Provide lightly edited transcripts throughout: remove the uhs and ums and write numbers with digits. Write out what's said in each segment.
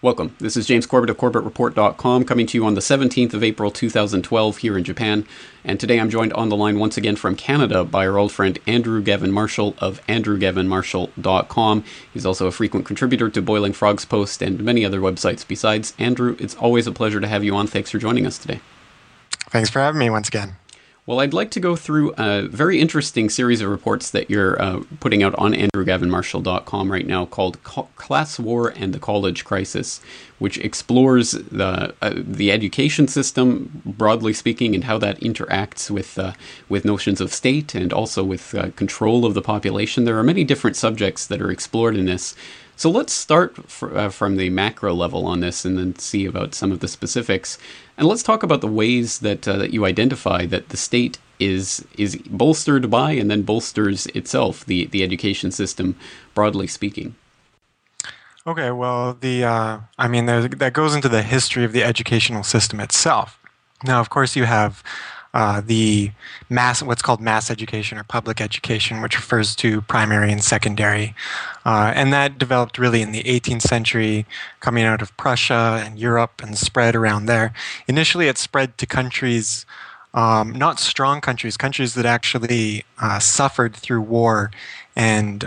Welcome. This is James Corbett of CorbettReport.com coming to you on the 17th of April 2012 here in Japan. And today I'm joined on the line once again from Canada by our old friend Andrew Gavin Marshall of AndrewGavinMarshall.com. He's also a frequent contributor to Boiling Frogs Post and many other websites besides. Andrew, it's always a pleasure to have you on. Thanks for joining us today. Thanks for having me once again. Well, I'd like to go through a very interesting series of reports that you're putting out on AndrewGavinMarshall.com right now called Class War and the College Crisis, which explores the education system, broadly speaking, and how that interacts with notions of state and also with control of the population. There are many different subjects that are explored in this. So let's start from the macro level on this and then see about some of the specifics. And let's talk about the ways that you identify that the state is bolstered by and then bolsters itself, the education system, broadly speaking. Okay, well, that goes into the history of the educational system itself. Now, of course, you have what's called mass education or public education, which refers to primary and secondary. And that developed really in the 18th century, coming out of Prussia and Europe and spread around there. Initially, it spread to countries, not strong countries that actually suffered through war and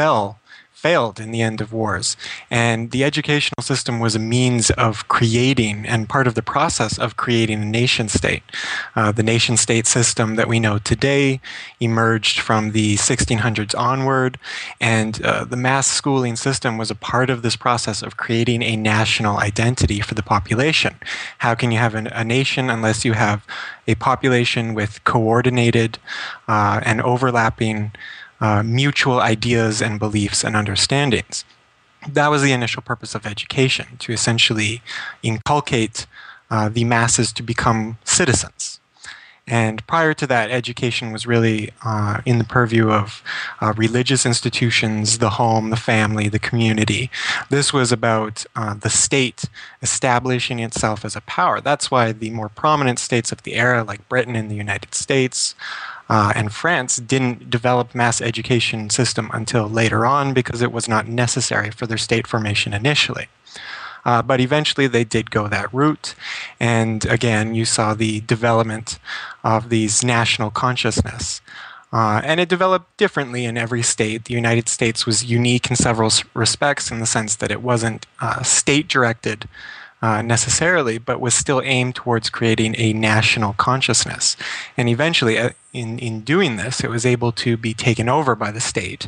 failed in the end of wars. And the educational system was a means of creating and part of the process of creating a nation state. The nation state system that we know today emerged from the 1600s onward, and the mass schooling system was a part of this process of creating a national identity for the population. How can you have a nation unless you have a population with coordinated and overlapping mutual ideas and beliefs and understandings? That was the initial purpose of education, to essentially inculcate the masses to become citizens. And prior to that, education was really in the purview of religious institutions, the home, the family, the community. This was about the state establishing itself as a power. That's why the more prominent states of the era, like Britain and the United States, and France, didn't develop mass education system until later on because it was not necessary for their state formation initially. But eventually they did go that route. And again, you saw the development of these national consciousness. And it developed differently in every state. The United States was unique in several respects in the sense that it wasn't state-directed necessarily, but was still aimed towards creating a national consciousness. And eventually, in doing this, it was able to be taken over by the state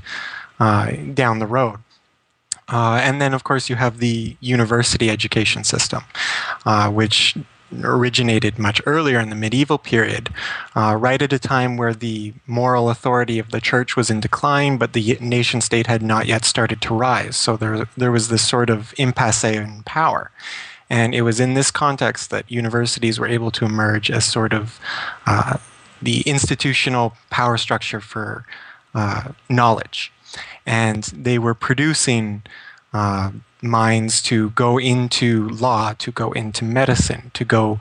down the road. And then, of course, you have the university education system, which originated much earlier in the medieval period, right at a time where the moral authority of the church was in decline, but the nation state had not yet started to rise. So there was this sort of impasse in power. And it was in this context that universities were able to emerge as sort of the institutional power structure for knowledge. And they were producing minds to go into law, to go into medicine, to go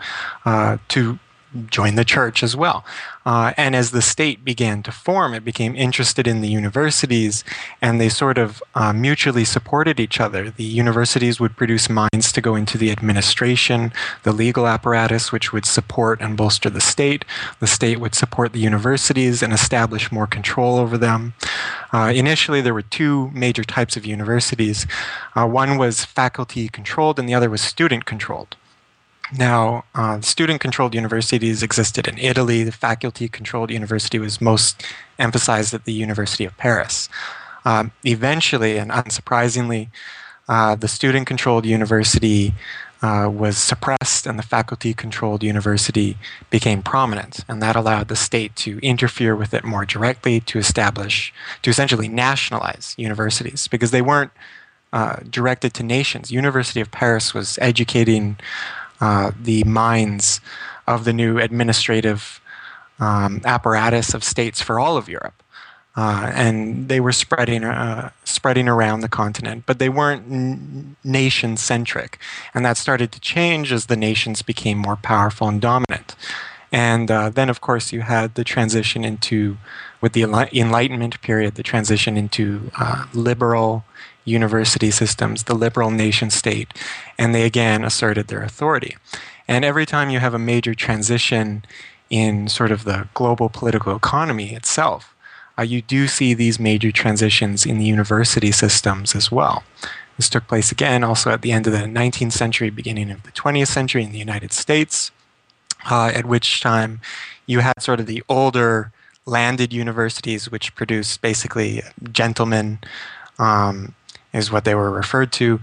to join the church as well. And as the state began to form, it became interested in the universities, and they sort of mutually supported each other. The universities would produce minds to go into the administration, the legal apparatus, which would support and bolster the state. The state would support the universities and establish more control over them. Initially, there were two major types of universities. One was faculty-controlled, and the other was student-controlled. Now, student-controlled universities existed in Italy. The faculty-controlled university was most emphasized at the University of Paris. Eventually, and unsurprisingly, the student-controlled university was suppressed and the faculty-controlled university became prominent. And that allowed the state to interfere with it more directly, to essentially nationalize universities, because they weren't directed to nations. University of Paris was educating the minds of the new administrative apparatus of states for all of Europe. And they were spreading around the continent, but they weren't nation-centric. And that started to change as the nations became more powerful and dominant. And then, of course, you had the transition with the Enlightenment period, the transition into liberal university systems, the liberal nation state, and they again asserted their authority. And every time you have a major transition in sort of the global political economy itself, you do see these major transitions in the university systems as well. This took place again also at the end of the 19th century, beginning of the 20th century in the United States, at which time you had sort of the older landed universities, which produced basically gentlemen, is what they were referred to.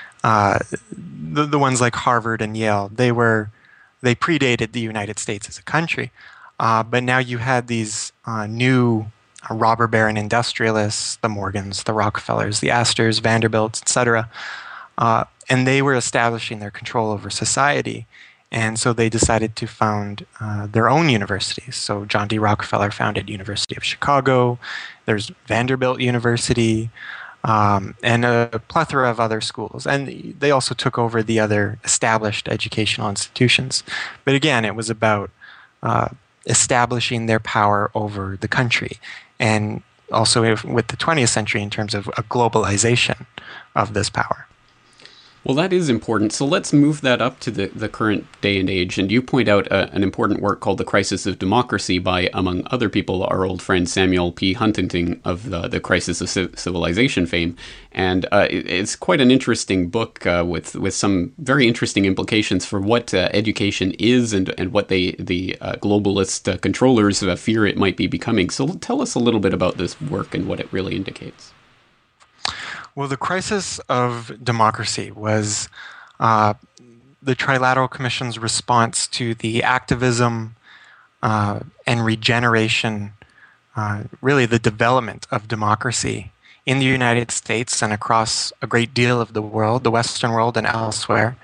The ones like Harvard and Yale, they predated the United States as a country, but now you had these new robber baron industrialists, the Morgans, the Rockefellers, the Astors, Vanderbilts, etc., and they were establishing their control over society. And so they decided to found their own universities. So John D. Rockefeller founded University of Chicago. There's Vanderbilt University, and a plethora of other schools. And they also took over the other established educational institutions. But again, it was about establishing their power over the country. And also with the 20th century in terms of a globalization of this power. Well, that is important. So let's move that up to the current day and age. And you point out an important work called The Crisis of Democracy by, among other people, our old friend Samuel P. Huntington of the Crisis of Civilization fame. And it's quite an interesting book with some very interesting implications for what education is and what the globalist controllers fear it might be becoming. So tell us a little bit about this work and what it really indicates. Well, the Crisis of Democracy was the Trilateral Commission's response to the activism and regeneration, really the development of democracy in the United States and across a great deal of the world, the Western world and elsewhere,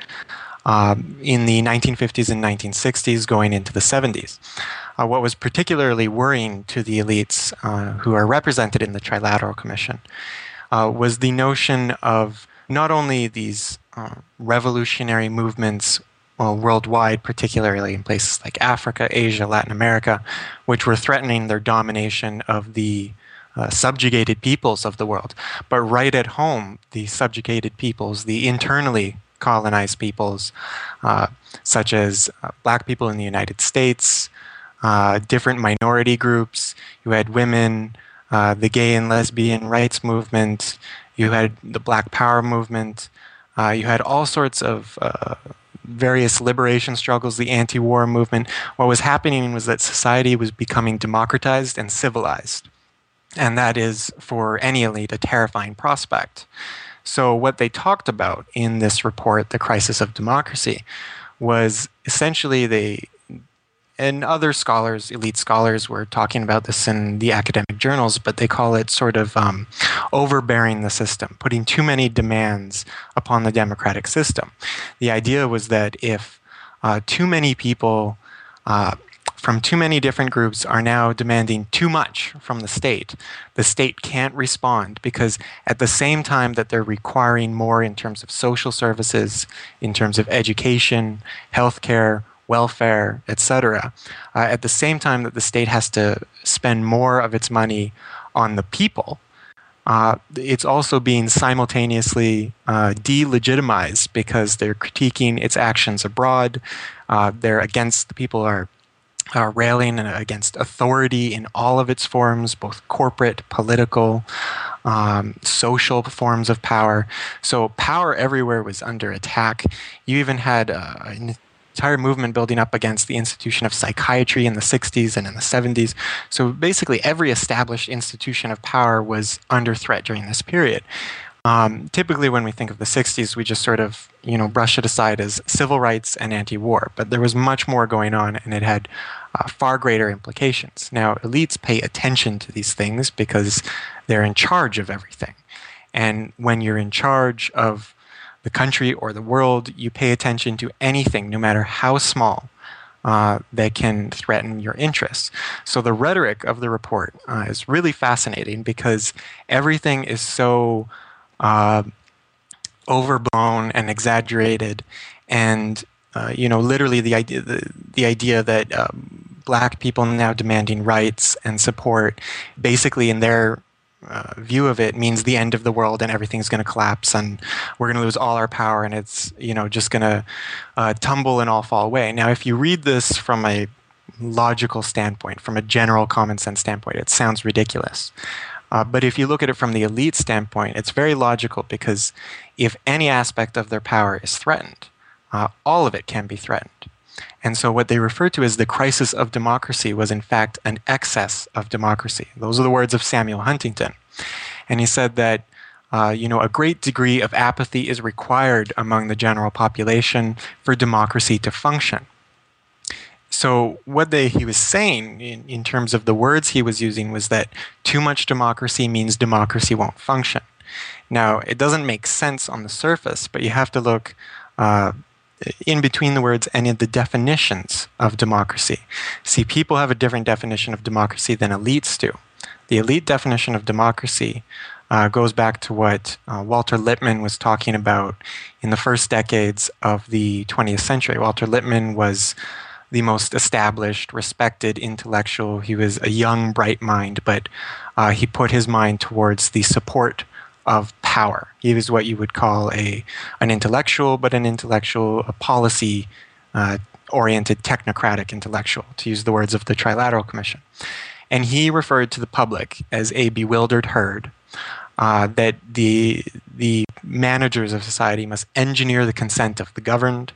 in the 1950s and 1960s going into the 70s. What was particularly worrying to the elites who are represented in the Trilateral Commission was the notion of not only these revolutionary movements worldwide, particularly in places like Africa, Asia, Latin America, which were threatening their domination of the subjugated peoples of the world. But right at home, the subjugated peoples, the internally colonized peoples, such as black people in the United States, different minority groups, you had women, the gay and lesbian rights movement, you had the Black Power movement, you had all sorts of various liberation struggles, the anti-war movement. What was happening was that society was becoming democratized and civilized. And that is, for any elite, a terrifying prospect. So what they talked about in this report, The Crisis of Democracy, was essentially and other scholars, elite scholars, were talking about this in the academic journals, but they call it sort of overbearing the system, putting too many demands upon the democratic system. The idea was that if too many people from too many different groups are now demanding too much from the state can't respond, because at the same time that they're requiring more in terms of social services, in terms of education, healthcare, welfare, etc., at the same time that the state has to spend more of its money on the people, it's also being simultaneously delegitimized because they're critiquing its actions abroad. They're against, the people are railing against authority in all of its forms, both corporate, political, social forms of power. So power everywhere was under attack. You even had an entire movement building up against the institution of psychiatry in the 60s and in the 70s. So basically every established institution of power was under threat during this period. Typically when we think of the 60s, we just sort of, brush it aside as civil rights and anti-war. But there was much more going on, and it had far greater implications. Now, elites pay attention to these things because they're in charge of everything. And when you're in charge of the country or the world, you pay attention to anything, no matter how small, that can threaten your interests. So the rhetoric of the report is really fascinating because everything is so overblown and exaggerated, and literally the idea that black people now demanding rights and support, basically in their view of it means the end of the world and everything's going to collapse and we're going to lose all our power and it's just going to tumble and all fall away. Now, if you read this from a logical standpoint, from a general common sense standpoint, it sounds ridiculous. But if you look at it from the elite standpoint, it's very logical because if any aspect of their power is threatened, all of it can be threatened. And so what they refer to as the crisis of democracy was in fact an excess of democracy. Those are the words of Samuel Huntington. And he said that a great degree of apathy is required among the general population for democracy to function. So what he was saying in terms of the words he was using was that too much democracy means democracy won't function. Now, it doesn't make sense on the surface, but you have to look in between the words and in the definitions of democracy. See, people have a different definition of democracy than elites do. The elite definition of democracy goes back to what Walter Lippmann was talking about in the first decades of the 20th century. Walter Lippmann was the most established, respected intellectual. He was a young, bright mind, but he put his mind towards the support of power. He was what you would call an intellectual, but a policy-oriented, technocratic intellectual, to use the words of the Trilateral Commission. And he referred to the public as a bewildered herd, that the managers of society must engineer the consent of the governed,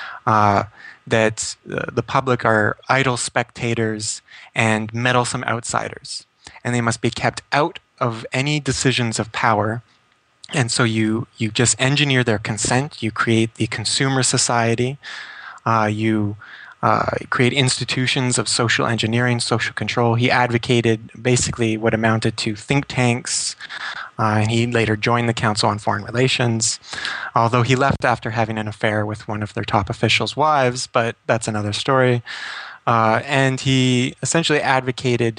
that the public are idle spectators and meddlesome outsiders, and they must be kept out of any decisions of power. And so you just engineer their consent, you create the consumer society, you create institutions of social engineering, social control. He advocated basically what amounted to think tanks, and he later joined the Council on Foreign Relations, although he left after having an affair with one of their top officials' wives, but that's another story. And he essentially advocated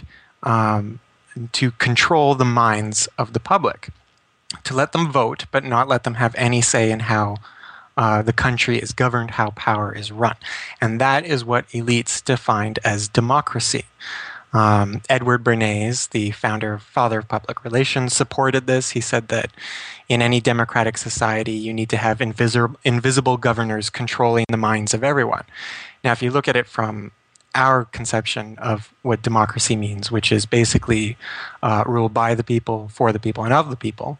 to control the minds of the public, to let them vote, but not let them have any say in how the country is governed, how power is run. And that is what elites defined as democracy. Edward Bernays, the father of public relations, supported this. He said that in any democratic society, you need to have invisible governors controlling the minds of everyone. Now, if you look at it from our conception of what democracy means, which is basically ruled by the people, for the people, and of the people,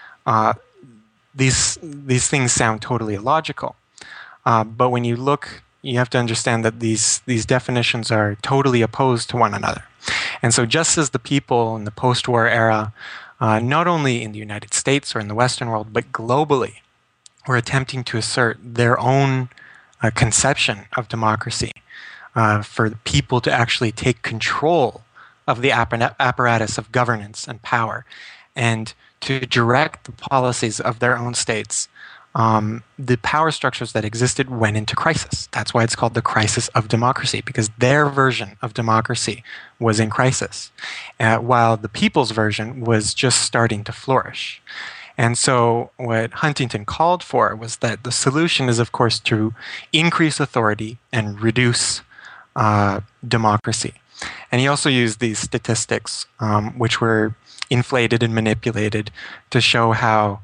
these things sound totally illogical. But when you look, you have to understand that these definitions are totally opposed to one another. And so just as the people in the post-war era, not only in the United States or in the Western world, but globally, were attempting to assert their own conception of democracy, for the people to actually take control of the apparatus of governance and power, and to direct the policies of their own states, the power structures that existed went into crisis. That's why it's called the crisis of democracy, because their version of democracy was in crisis, while the people's version was just starting to flourish. And so what Huntington called for was that the solution is, of course, to increase authority and reduce democracy. And he also used these statistics, which were inflated and manipulated, to show how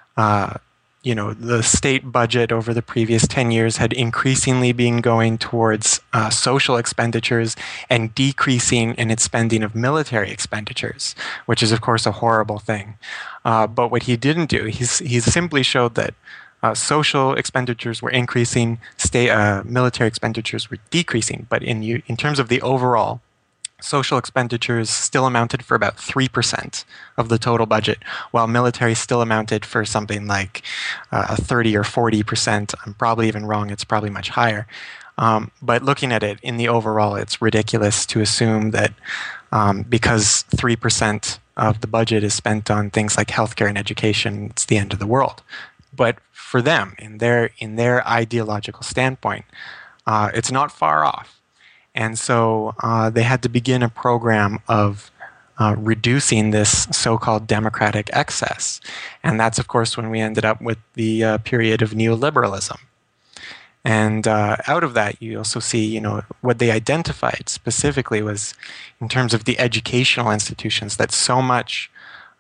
the state budget over the previous 10 years had increasingly been going towards social expenditures and decreasing in its spending of military expenditures, which is, of course, a horrible thing. But what he didn't do, he simply showed that social expenditures were increasing, military expenditures were decreasing. But in terms of the overall, social expenditures still amounted for about 3% of the total budget, while military still amounted for something like 30 or 40%. I'm probably even wrong. It's probably much higher. But looking at it in the overall, it's ridiculous to assume that because 3% of the budget is spent on things like healthcare and education, it's the end of the world. But for them, in their ideological standpoint, it's not far off. And so they had to begin a program of reducing this so-called democratic excess. And that's, of course, when we ended up with the period of neoliberalism. And out of that, you also see, what they identified specifically was in terms of the educational institutions, that so much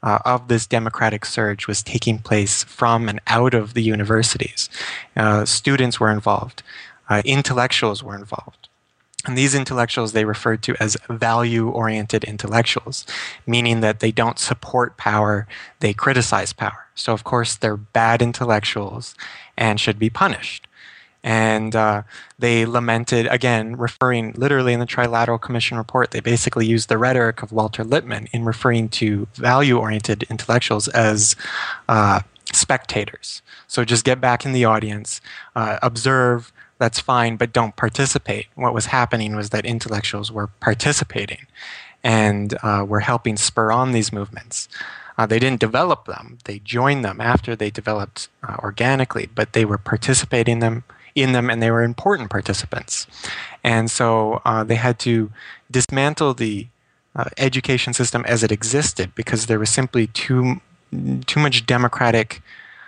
of this democratic surge was taking place from and out of the universities. Students were involved. Intellectuals were involved. And these intellectuals they referred to as value-oriented intellectuals, meaning that they don't support power, they criticize power. So, of course, they're bad intellectuals and should be punished. And they lamented, again, referring literally in the Trilateral Commission report, they basically used the rhetoric of Walter Lippmann in referring to value-oriented intellectuals as spectators. So just get back in the audience, observe, that's fine, but don't participate. What was happening was that intellectuals were participating and were helping spur on these movements. They didn't develop them. They joined them after they developed organically, but they were participating in them, and they were important participants. And so they had to dismantle the education system as it existed because there was simply too much democratic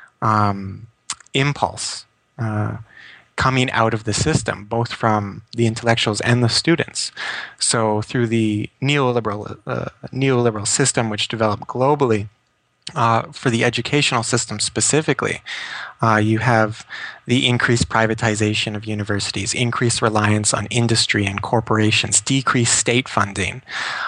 impulse coming out of the system, both from the intellectuals and the students. So through the neoliberal system, which developed globally, for the educational system specifically, you have the increased privatization of universities, increased reliance on industry and corporations, decreased state funding,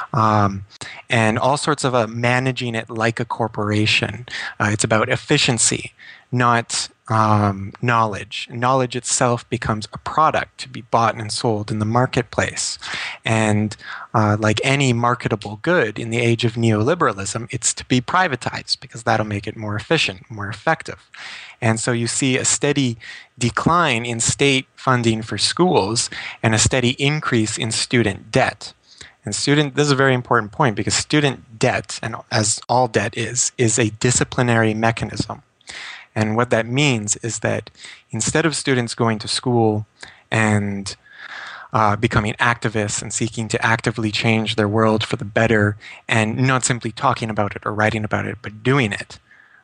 and all sorts of managing it like a corporation. It's about efficiency, not knowledge. Knowledge itself becomes a product to be bought and sold in the marketplace. And like any marketable good in the age of neoliberalism, it's to be privatized because that'll make it more efficient, more effective. And so you see a steady decline in state funding for schools and a steady increase in student debt. And this is a very important point because student debt, and as all debt is a disciplinary mechanism. And what that means is that instead of students going to school and becoming activists and seeking to actively change their world for the better and not simply talking about it or writing about it, but doing it,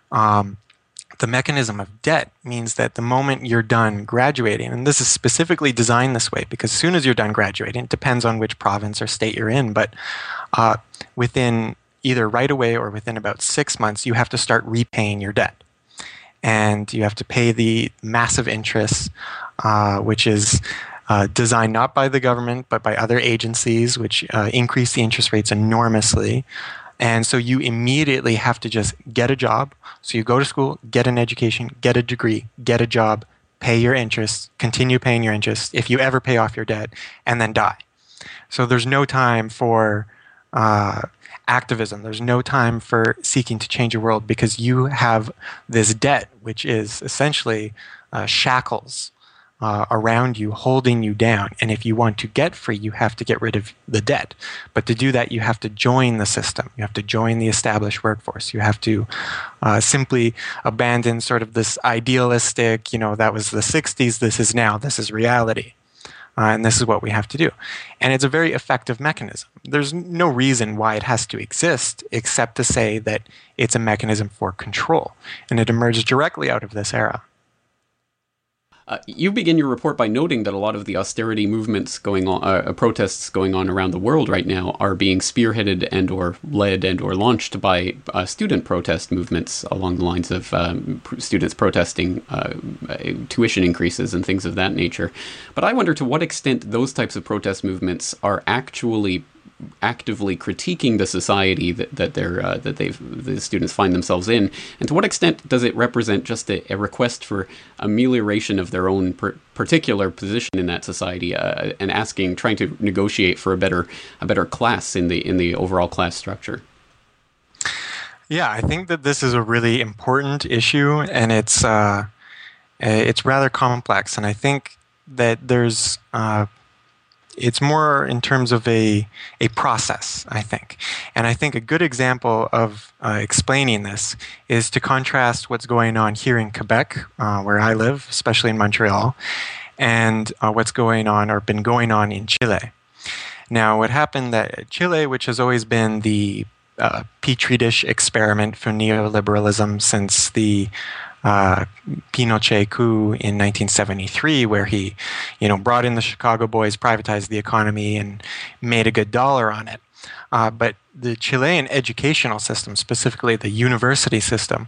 the mechanism of debt means that the moment you're done graduating, and this is specifically designed this way because as soon as you're done graduating, it depends on which province or state you're in, but within either right away or within about 6 months, you have to start repaying your debt. And you have to pay the massive interest, which is designed not by the government, but by other agencies, which increase the interest rates enormously. And so you immediately have to just get a job. So you go to school, get an education, get a degree, get a job, pay your interest, continue paying your interest, if you ever pay off your debt, and then die. So there's no time for activism. There's no time for seeking to change your world because you have this debt, which is essentially shackles around you, holding you down. And if you want to get free, you have to get rid of the debt. But to do that, you have to join the system. You have to join the established workforce. You have to simply abandon sort of this idealistic, that was the 60s, this is now, this is reality. And this is what we have to do. And it's a very effective mechanism. There's no reason why it has to exist except to say that it's a mechanism for control. And it emerged directly out of this era. You begin your report by noting that a lot of the austerity movements going on, protests going on around the world right now, are being spearheaded and or led and or launched by student protest movements along the lines of students protesting tuition increases and things of that nature. But I wonder to what extent those types of protest movements are actually actively critiquing the society that the students find themselves in, and to what extent does it represent just a request for amelioration of their own particular position in that society, and trying to negotiate for a better class in the overall class structure? Yeah, I think that this is a really important issue, and it's rather complex, and I think that there's it's more in terms of a process, I think. And I think a good example of explaining this is to contrast what's going on here in Quebec, where I live, especially in Montreal, and what's going on or been going on in Chile. Now, what happened that Chile, which has always been the petri dish experiment for neoliberalism since the Pinochet coup in 1973, where he, brought in the Chicago Boys, privatized the economy, and made a good dollar on it. But the Chilean educational system, specifically the university system,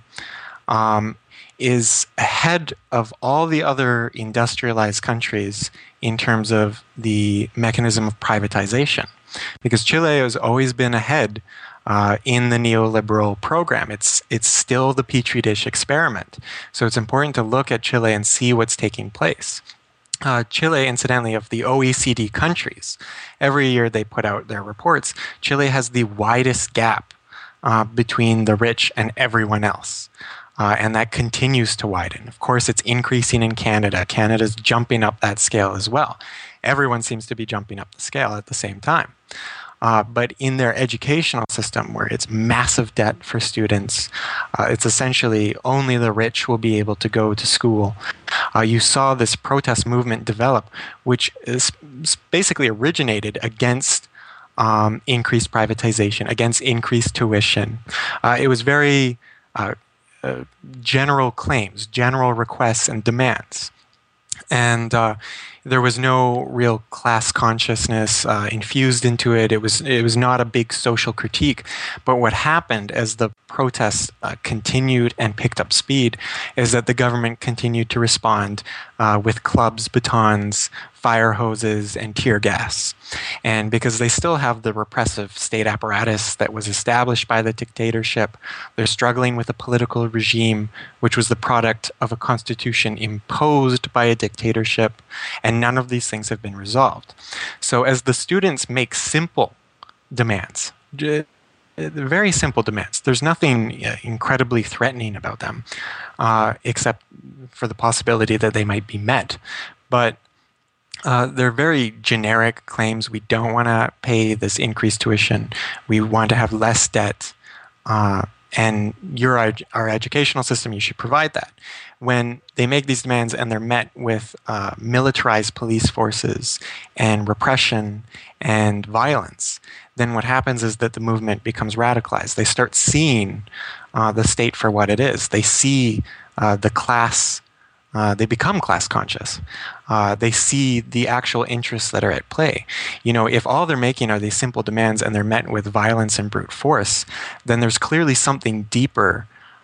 is ahead of all the other industrialized countries in terms of the mechanism of privatization. Because Chile has always been ahead in the neoliberal program. It's still the petri dish experiment. So it's important to look at Chile and see what's taking place. Chile, incidentally, of the OECD countries, every year they put out their reports, Chile has the widest gap between the rich and everyone else. And that continues to widen. Of course, it's increasing in Canada. Canada's jumping up that scale as well. Everyone seems to be jumping up the scale at the same time. But in their educational system, where it's massive debt for students, it's essentially only the rich will be able to go to school. You saw this protest movement develop, which is basically originated against increased privatization, against increased tuition. It was very general claims, general requests and demands. And there was no real class consciousness infused into it. It was not a big social critique. But what happened as the protests continued and picked up speed is that the government continued to respond with clubs, batons, fire hoses, and tear gas. And because they still have the repressive state apparatus that was established by the dictatorship, they're struggling with a political regime which was the product of a constitution imposed by a dictatorship, and none of these things have been resolved. So as the students make simple demands, very simple demands, there's nothing incredibly threatening about them, except for the possibility that they might be met. But they're very generic claims. We don't want to pay this increased tuition. We want to have less debt. And you're our educational system, you should provide that. When they make these demands and they're met with militarized police forces and repression and violence, then what happens is that the movement becomes radicalized. They start seeing the state for what it is. They see the class. They become class conscious. They see the actual interests that are at play. You know, if all they're making are these simple demands and they're met with violence and brute force, then there's clearly something deeper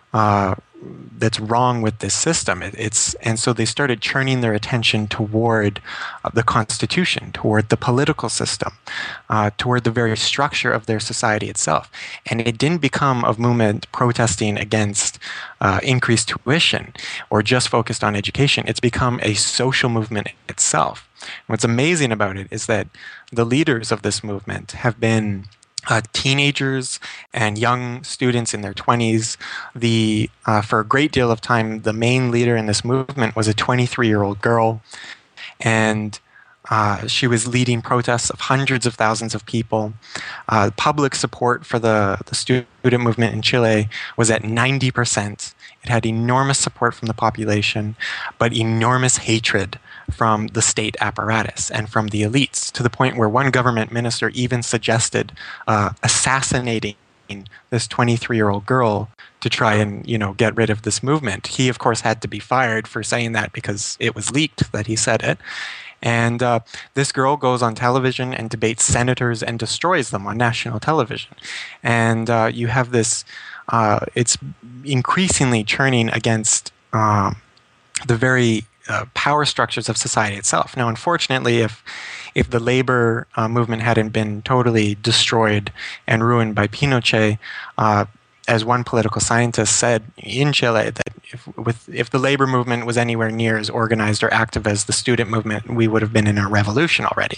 that's wrong with this system. And so they started turning their attention toward the Constitution, toward the political system, toward the very structure of their society itself. And it didn't become a movement protesting against increased tuition or just focused on education. It's become a social movement itself. What's amazing about it is that the leaders of this movement have been teenagers and young students in their 20s. For a great deal of time, the main leader in this movement was a 23-year-old girl, and she was leading protests of hundreds of thousands of people. Public support for the student movement in Chile was at 90%. It had enormous support from the population, but enormous hatred from the state apparatus and from the elites, to the point where one government minister even suggested assassinating this 23-year-old girl to try and, get rid of this movement. He, of course, had to be fired for saying that because it was leaked that he said it. And this girl goes on television and debates senators and destroys them on national television. And you have this, it's increasingly churning against the very power structures of society itself. Now, unfortunately, if the labor movement hadn't been totally destroyed and ruined by Pinochet, as one political scientist said in Chile, that if the labor movement was anywhere near as organized or active as the student movement, we would have been in a revolution already.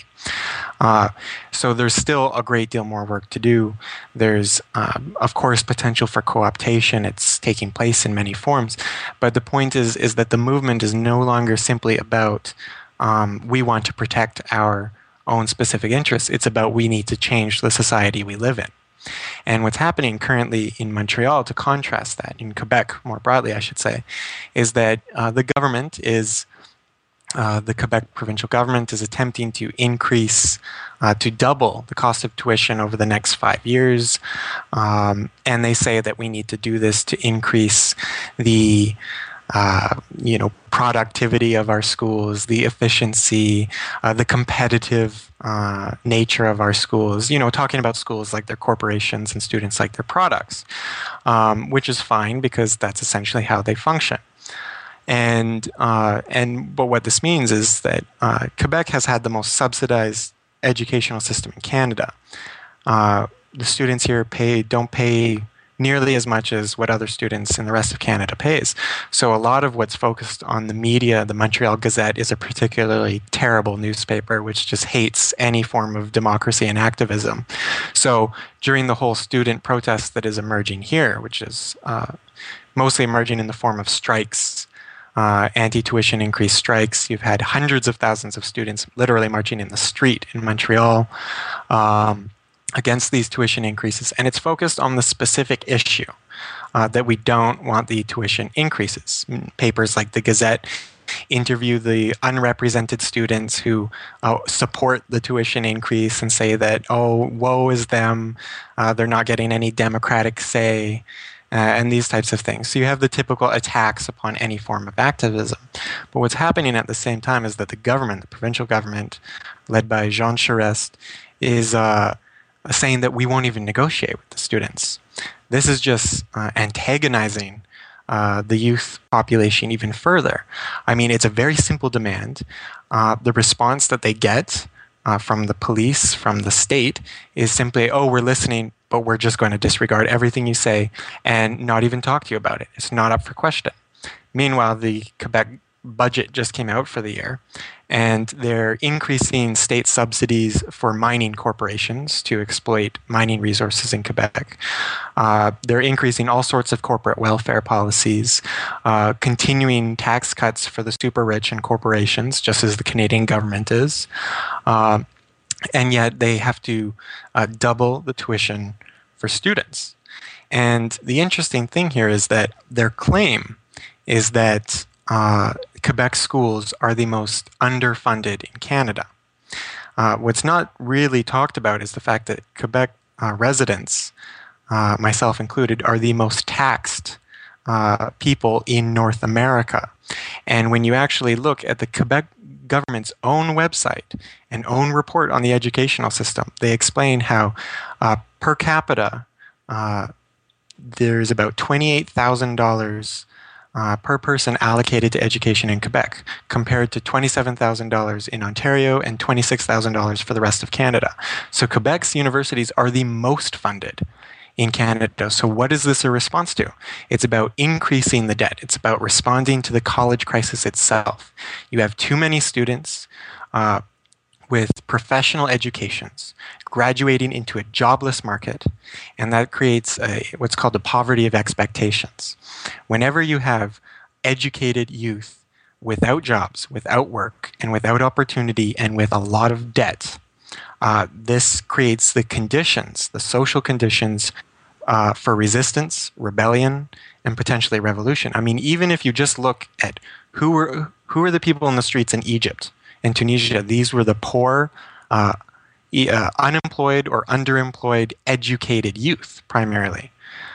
So there's still a great deal more work to do. There's, of course, potential for co-optation. It's taking place in many forms. But the point is that the movement is no longer simply about we want to protect our own specific interests. It's about we need to change the society we live in. And what's happening currently in Montreal, to contrast that, in Quebec more broadly, I should say, is that the government is, the Quebec provincial government is attempting to increase, to double the cost of tuition over the next 5 years. And they say that we need to do this to increase the productivity of our schools, the efficiency, the competitive nature of our schools. Talking about schools like they're corporations and students like they're products, which is fine because that's essentially how they function. But what this means is that Quebec has had the most subsidized educational system in Canada. The students here don't pay nearly as much as what other students in the rest of Canada pays. So a lot of what's focused on the media, the Montreal Gazette is a particularly terrible newspaper which just hates any form of democracy and activism. So during the whole student protest that is emerging here, which is mostly emerging in the form of strikes, anti-tuition increase strikes. You've had hundreds of thousands of students literally marching in the street in Montreal against these tuition increases. And it's focused on the specific issue that we don't want the tuition increases. Papers like the Gazette interview the unrepresented students who support the tuition increase and say that, oh, woe is them, they're not getting any democratic say. And these types of things. So you have the typical attacks upon any form of activism. But what's happening at the same time is that the government, the provincial government, led by Jean Charest, is saying that we won't even negotiate with the students. This is just antagonizing the youth population even further. I mean, it's a very simple demand. The response that they get from the police, from the state, is simply, oh, we're listening, but we're just going to disregard everything you say and not even talk to you about it. It's not up for question. Meanwhile, the Quebec budget just came out for the year, and they're increasing state subsidies for mining corporations to exploit mining resources in Quebec. They're increasing all sorts of corporate welfare policies, continuing tax cuts for the super rich and corporations, just as the Canadian government is. And yet they have to double the tuition for students. And the interesting thing here is that their claim is that Quebec schools are the most underfunded in Canada. What's not really talked about is the fact that Quebec residents, myself included, are the most taxed people in North America. And when you actually look at the Quebec government's own website and own report on the educational system, they explain how per capita there's about $28,000 per person allocated to education in Quebec, compared to $27,000 in Ontario and $26,000 for the rest of Canada. So Quebec's universities are the most funded in Canada. So what is this a response to? It's about increasing the debt. It's about responding to the college crisis itself. You have too many students with professional educations graduating into a jobless market, and that creates what's called a poverty of expectations. Whenever you have educated youth without jobs, without work, and without opportunity, and with a lot of debt, this creates the conditions, the social conditions for resistance, rebellion, and potentially revolution. I mean, even if you just look at who were the people in the streets in Egypt and Tunisia, these were the poor, unemployed or underemployed, educated youth primarily.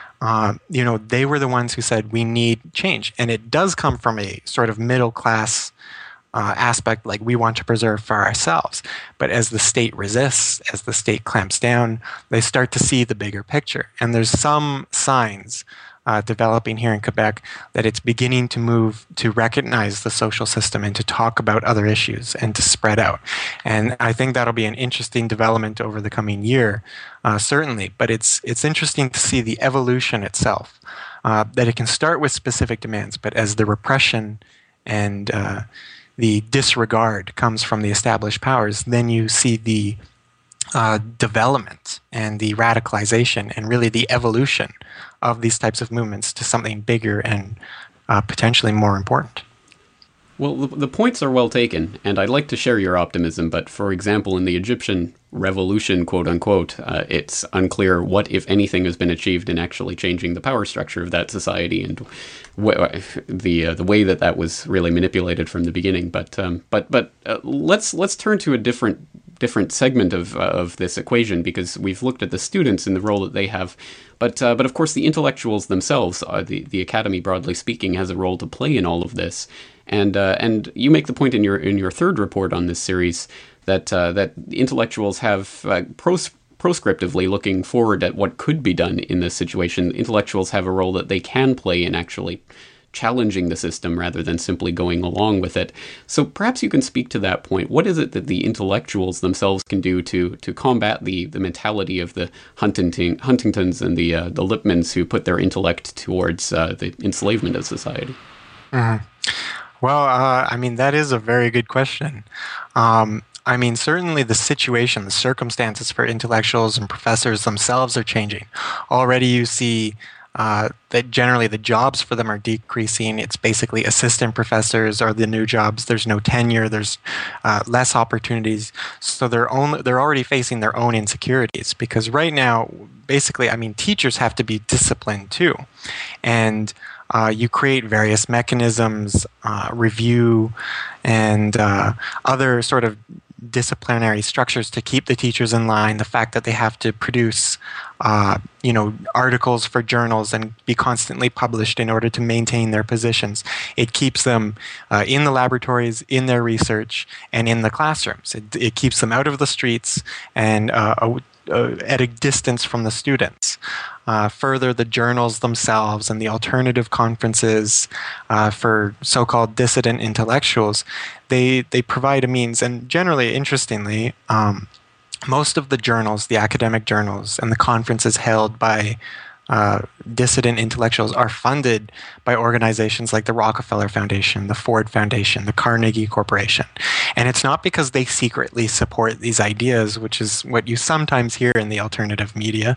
They were the ones who said we need change, and it does come from a sort of middle class aspect, like we want to preserve for ourselves. But as the state resists, as the state clamps down, they start to see the bigger picture. And there's some signs developing here in Quebec that it's beginning to move to recognize the social system and to talk about other issues and to spread out. And I think that'll be an interesting development over the coming year, certainly. But it's interesting to see the evolution itself, that it can start with specific demands, but as the repression and the disregard comes from the established powers, then you see the development and the radicalization and really the evolution of these types of movements to something bigger and potentially more important. Well, the points are well taken, and I'd like to share your optimism, but for example, in the Egyptian revolution, quote unquote, it's unclear what, if anything, has been achieved in actually changing the power structure of that society and the way that was really manipulated from the beginning. But let's turn to a different different segment of this equation, because we've looked at the students and the role that they have, but of course the intellectuals themselves, the academy broadly speaking, has a role to play in all of this. And you make the point in your third report on this series that intellectuals have proscriptively looking forward at what could be done in this situation. Intellectuals have a role that they can play in actually challenging the system rather than simply going along with it. So perhaps you can speak to that point. What is it that the intellectuals themselves can do to combat the mentality of the Huntingtons and the Lippmans who put their intellect towards the enslavement of society? Mm-hmm. Well, I mean, that is a very good question. I mean, certainly the situation, the circumstances for intellectuals and professors themselves are changing. Already you see that generally the jobs for them are decreasing. It's basically assistant professors are the new jobs. There's no tenure. There's less opportunities. So they're already facing their own insecurities, because right now, basically, I mean, teachers have to be disciplined too. And you create various mechanisms, review, and other sort of disciplinary structures to keep the teachers in line. The fact that they have to produce, articles for journals and be constantly published in order to maintain their positions. It keeps them in the laboratories, in their research, and in the classrooms. It keeps them out of the streets and at a distance from the students. Further, the journals themselves and the alternative conferences for so-called dissident intellectuals, they provide a means. And generally, interestingly, most of the journals, the academic journals, and the conferences held by dissident intellectuals are funded by organizations like the Rockefeller Foundation, the Ford Foundation, the Carnegie Corporation. And it's not because they secretly support these ideas, which is what you sometimes hear in the alternative media,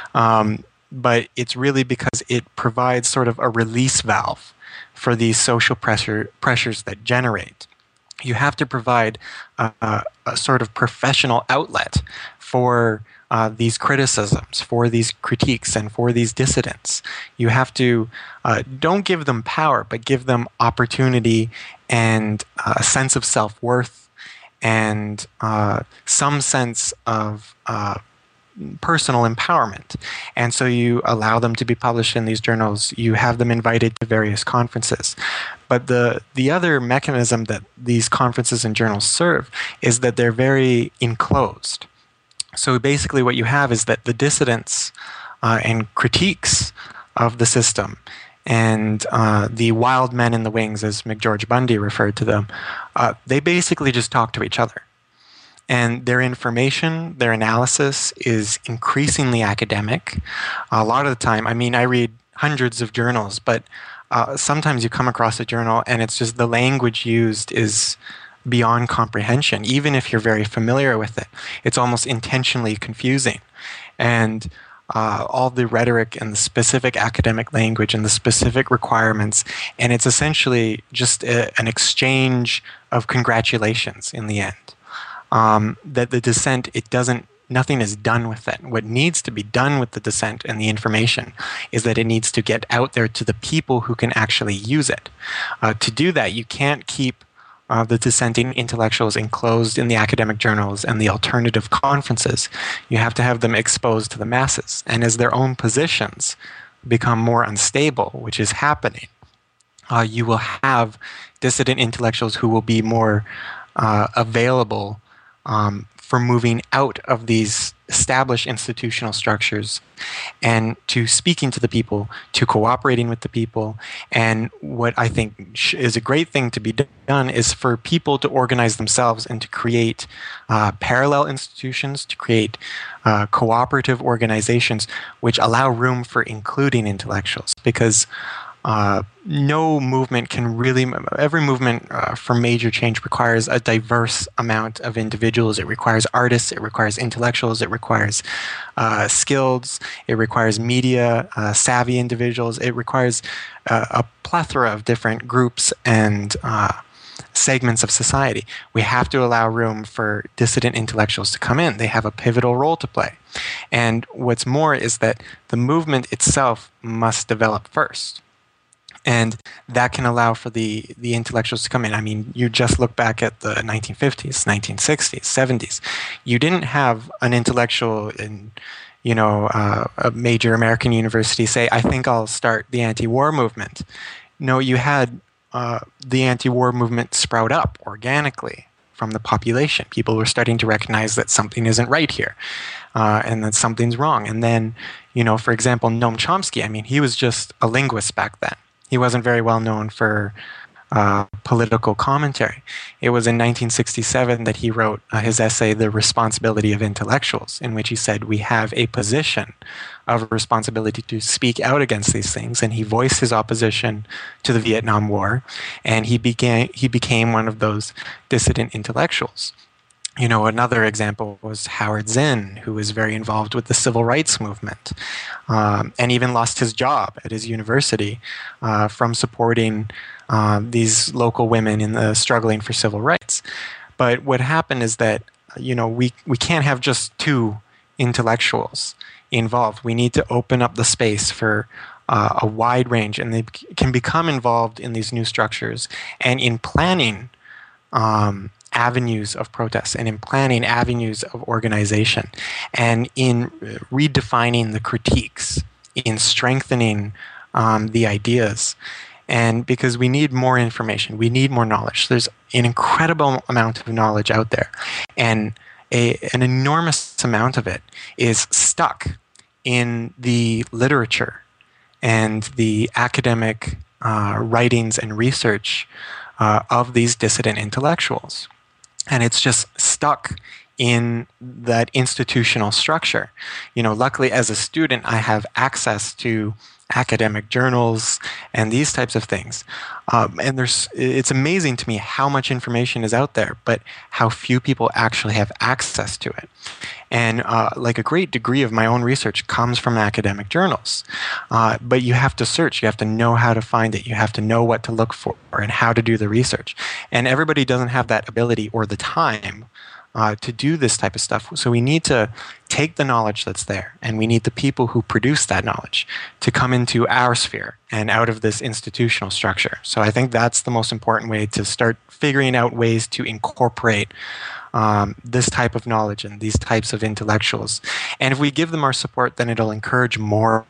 but it's really because it provides sort of a release valve for these social pressures that generate. You have to provide a sort of professional outlet for these criticisms, for these critiques, and for these dissidents. You have to don't give them power, but give them opportunity and a sense of self-worth and some sense of personal empowerment. And so you allow them to be published in these journals. You have them invited to various conferences. But the other mechanism that these conferences and journals serve is that they're very enclosed. So basically what you have is that the dissidents and critiques of the system and the wild men in the wings, as McGeorge Bundy referred to them, they basically just talk to each other. And their information, their analysis is increasingly academic. A lot of the time, I mean, I read hundreds of journals, but sometimes you come across a journal and it's just the language used is beyond comprehension. Even if you're very familiar with it, it's almost intentionally confusing. And all the rhetoric and the specific academic language and the specific requirements, and it's essentially just an exchange of congratulations in the end. That the dissent, nothing is done with it. What needs to be done with the dissent and the information is that it needs to get out there to the people who can actually use it. To do that, you can't keep the dissenting intellectuals enclosed in the academic journals and the alternative conferences. You have to have them exposed to the masses. And as their own positions become more unstable, which is happening, you will have dissident intellectuals who will be more available for moving out of these established institutional structures and to speaking to the people, to cooperating with the people. And what I think is a great thing to be done is for people to organize themselves and to create parallel institutions, to create cooperative organizations which allow room for including intellectuals. Because no movement can really, every movement for major change requires a diverse amount of individuals. It requires artists, it requires intellectuals, it requires skills, it requires media, savvy individuals, it requires a plethora of different groups and segments of society. We have to allow room for dissident intellectuals to come in. They have a pivotal role to play. And what's more is that the movement itself must develop first. And that can allow for the intellectuals to come in. I mean, you just look back at the 1950s, 1960s, 70s. You didn't have an intellectual in, a major American university say, I think I'll start the anti-war movement. No, you had the anti-war movement sprout up organically from the population. People were starting to recognize that something isn't right here, and that something's wrong. And then, for example, Noam Chomsky, I mean, he was just a linguist back then. He wasn't very well known for political commentary. It was in 1967 that he wrote his essay, The Responsibility of Intellectuals, in which he said, we have a position of responsibility to speak out against these things. And he voiced his opposition to the Vietnam War, and he became one of those dissident intellectuals. Another example was Howard Zinn, who was very involved with the civil rights movement, and even lost his job at his university from supporting these local women in the struggling for civil rights. But what happened is that, we can't have just two intellectuals involved. We need to open up the space for a wide range, and they can become involved in these new structures and in planning avenues of protest and in planning avenues of organization and in redefining the critiques, in strengthening the ideas. And because we need more information, we need more knowledge. There's an incredible amount of knowledge out there, and an enormous amount of it is stuck in the literature and the academic writings and research of these dissident intellectuals. And it's just stuck in that institutional structure. Luckily, as a student, I have access to academic journals and these types of things. And it's amazing to me how much information is out there, but how few people actually have access to it. And like a great degree of my own research comes from academic journals. But you have to search. You have to know how to find it. You have to know what to look for and how to do the research. And everybody doesn't have that ability or the time to do this type of stuff. So we need to take the knowledge that's there, and we need the people who produce that knowledge to come into our sphere and out of this institutional structure. So I think that's the most important way to start figuring out ways to incorporate this type of knowledge and these types of intellectuals. And if we give them our support, then it'll encourage more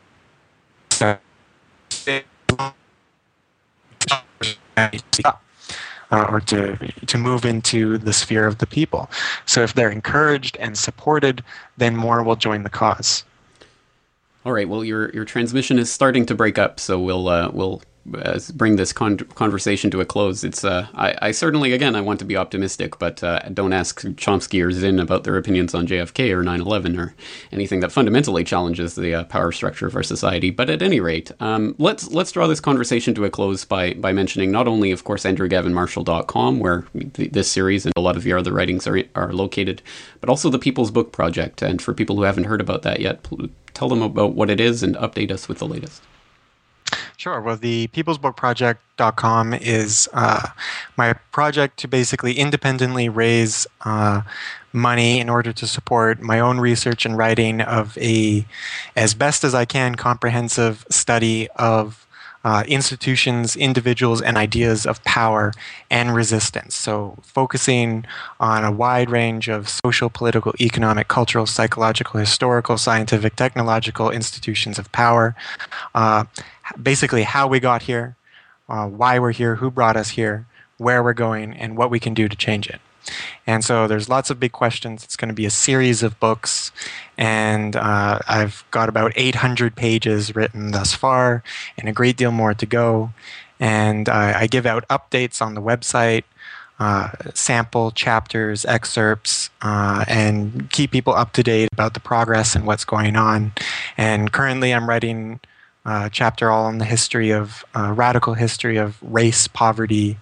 or to move into the sphere of the people. So if they're encouraged and supported, then more will join the cause. All right. Well, your transmission is starting to break up, so we'll bring this conversation to a close. It's I certainly, again, I want to be optimistic, but don't ask Chomsky or Zinn about their opinions on JFK or 9/11 or anything that fundamentally challenges the power structure of our society. But at any rate, let's draw this conversation to a close by mentioning not only, of course, AndrewGavinMarshall.com, where this series and a lot of your other writings are located, but also the People's Book Project. And for people who haven't heard about that yet, tell them about what it is and update us with the latest. Sure. Well, the peoplesbookproject.com is my project to basically independently raise money in order to support my own research and writing of as best as I can, comprehensive study of institutions, individuals, and ideas of power and resistance. So focusing on a wide range of social, political, economic, cultural, psychological, historical, scientific, technological institutions of power. Basically how we got here, why we're here, who brought us here, where we're going, and what we can do to change it. And so there's lots of big questions. It's going to be a series of books, and I've got about 800 pages written thus far, and a great deal more to go. And I give out updates on the website, sample chapters, excerpts, and keep people up to date about the progress and what's going on. And currently I'm writing chapter all on the history of radical history of race, poverty,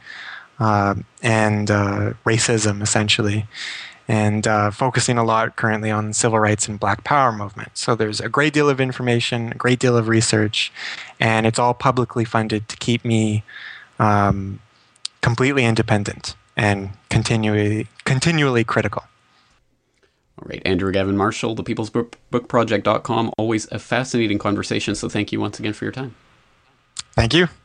and racism, essentially, and focusing a lot currently on civil rights and Black Power movement. So there's a great deal of information, a great deal of research, and it's all publicly funded to keep me completely independent and continually critical. All right, Andrew Gavin Marshall, the peoplesbookproject.com. Always a fascinating conversation, so thank you once again for your time. Thank you.